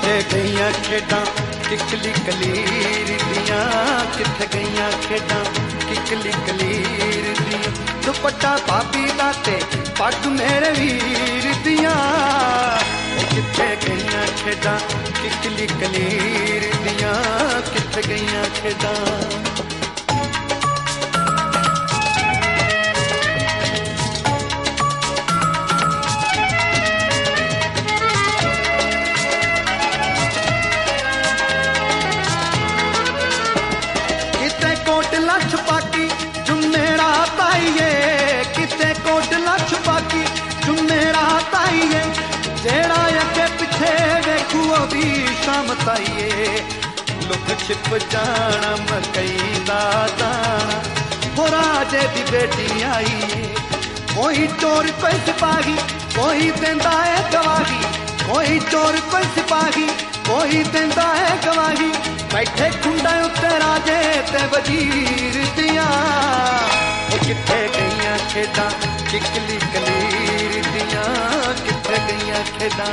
किथे गईयां खेडां किकली कलीर दियां, किथे गईयां खेडां किकली कलीर दियां। दुपट्टा भाभी दा ते पग मेरे वीर दियां, किथे गईयां खेडां किकली कलीर दियां, किथे गईयां खेडां। छुपाकी चुन्नेरा ताईए, किते कोटला छुपाकी चुन्नेरा ताईए, जेड़ा अगे पिछे वेखू भी शाम ताईए। लुक छिप जाना मकई दा दाना, हो राजे दी बेटी आईए। कोई चोर कोई सिपाही कोई देंदा है गवाही, कोई चोर कोई सिपाही कोई देंदा है गवाही। बैठे खुंडा उत्ते राजे ते वजीर दियां, किथे गईयां खेडां किकली कलीर दियां, किथे गईयां खेडां।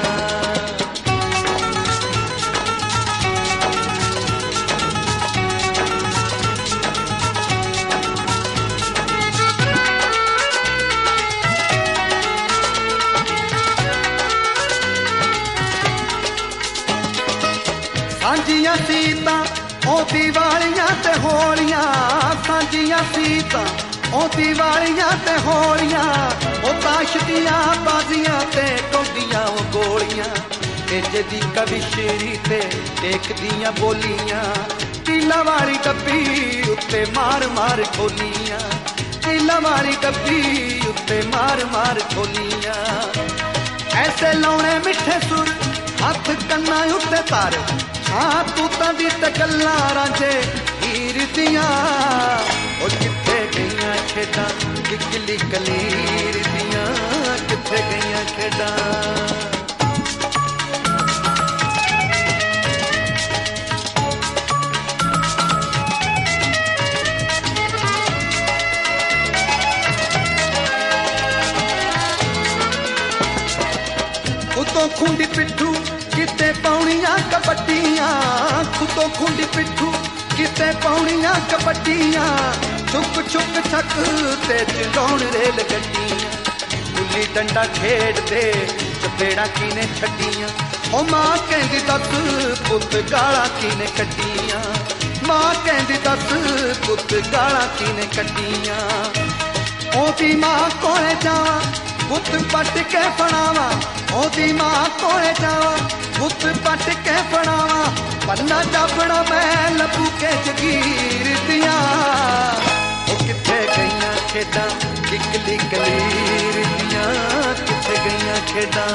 सांझियां सीतां ओ दिवालियां ते होलियां, सांझियां सीतां ओ दिवालियां ते होलियां। ओ ताश दियां बाजियां ते कौडियां ओ गोलियां, तेजे दी कविशरी ते टेक दियां बोलियां। टीला वाली डब्बी उत्ते मार मार खोलियां, टीला वाली डब्बी उत्ते मार मार खोलियां। ऐसे लौने मिठे सुर हथ कन्ना उत्ते तार, हाँ तूतां दी ते गल्लां रांझे हीर दियां। ओ किथे गईयां खेडां किकली कलीर दियां, किथे गईयां खेडां। खुदों खुंडी पिट्ठू किते पौनियां कबड्डियां, खुदों खुंडी पिट्ठू किते पौनियां कबड्डियां। छुप छुप छक ते चलाउण रेल गड्डियां, गुल्ली डंडा खेड दे चपेड़ा कीने छड्डियां। ओ मां कहंदी दस पुत गालां कीने कड्डियां, मां कहंदी दस पुत गालां कीने कड्डियां। ओदी मां कोले जावां पुत पट के फड़ावां, ओदी मां कोले जावां पुत पट के फड़ावां। पन्ना जाबड़ा मैं लबू के जगीर दियां, ओ किथे गईयां खेडां किकली कलीर दियां, किथे गईयां खेडां।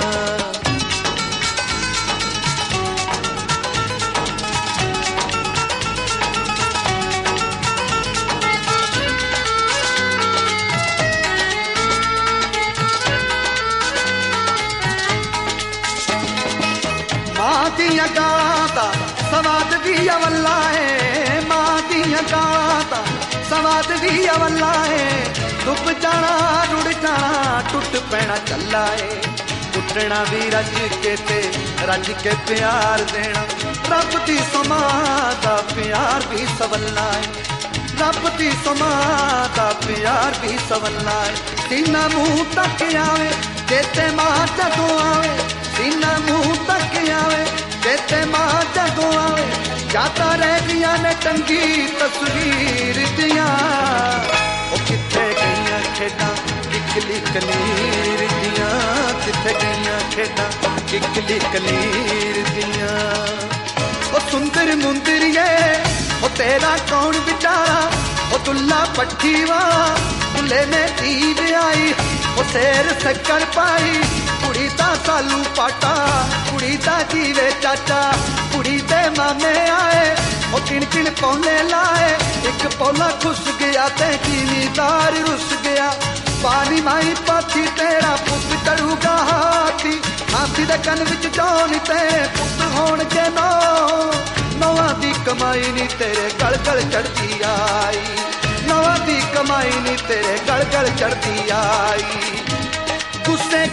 मां दियां गालां दा सवाद भी अवल्ला है, मां दियां गालां दा सवाद भी अवल्ला है। डुब जाना रुड़ जाना टुट पैना चला है, टुटना भी रज के ते रज के प्यार देना। रब दी समा दा प्यार भी सवल्ला है, रब दी समा दा प्यार भी सवल्ला है। सीना मुंह तक आवे जेते मां जदों आवे, सीना मुंह तक आवे जेते मां जदों आवे। जाता रह गईयां ने टंगी तस्वीर दियां, ओ किथे गईयां खेडां किकली कलीर दियां, किथे गईयां खेडां किकली कलीर दियां। ओ सुंदर मुंदरिए ओ तेरा कौन बिचारा, ओ दुल्ला पट्टी वाला दुल्हे ने दीद आई। ओ शेर शक्कर पाई कुड़ी दा सालू पाटा, कुड़ी दा जीवे चाचा, कुड़ी दे मामे आए। ओ किन किन पौने लाए, एक पौला खुस गया ते जिमीदार रुस गया। पानी माई पाथी तेरा पुत करूगा हाथी, हाथी दे कन विच जौन ते पुत होणगे नौ। नौवां दी कमाई नी तेरे गल गल चढ़दी आई, नौवां दी कमाई नी तेरे गल गल चढ़दी आई। गुस्से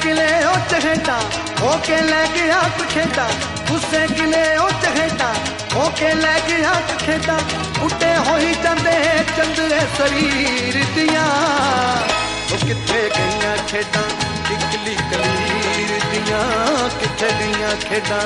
गिले ओ चहेटा होके ले गया खेता गुस्से गिले ओ चहेटा होके ले गया खेता उठे होई जांदे चंदरे शरीर दियां ओ किथे गईयां खेडां इकली कलीर दियां किथे गईयां खेडां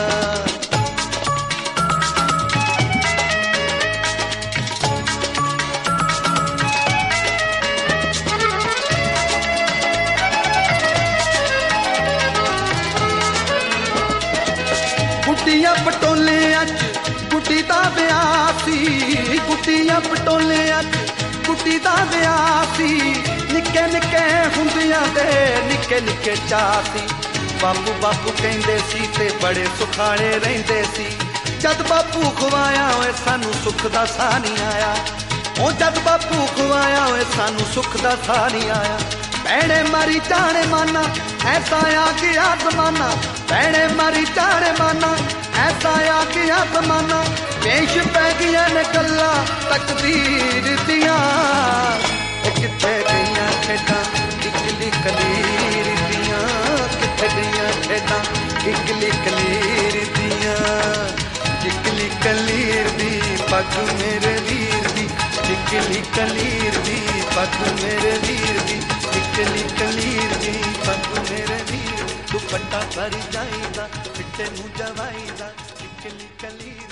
गुड्डियां पटोलियां च गुड्डी दा ब्याह सी गुड्डियां पटोलियां च गुड्डी दा ब्याह सी निक्के निक्के हुंदियां दे निक्के निक्के चाह सी बापू बापू कहंदे सी ते बड़े सुखाने रहिंदे सी जद बापू खवाया होए सानू सुख दा साह नहीं आया ओ जद बापू खवाया होए सानू सुख दा साह नहीं आया भैणे मारी जाने माना ऐसा आ गया जमाना भैणे मारी जाने माना ऐसा आ गया जमाना पेश पै गया ने गल्ला तकदीर दियां ओ किथे गईयां खेडां इकली कलीर दियां किथे गईयां खेडां इकली कलीर दियां इकली कलीर दी पग मेरे वीर दी इकली कलीर दी पग मेरे वीर दी इकली कलीर दी पग मेरे वीर दुपट्टा भरी जाईदा पिट्टे नूं जवाईदा इकली कलीर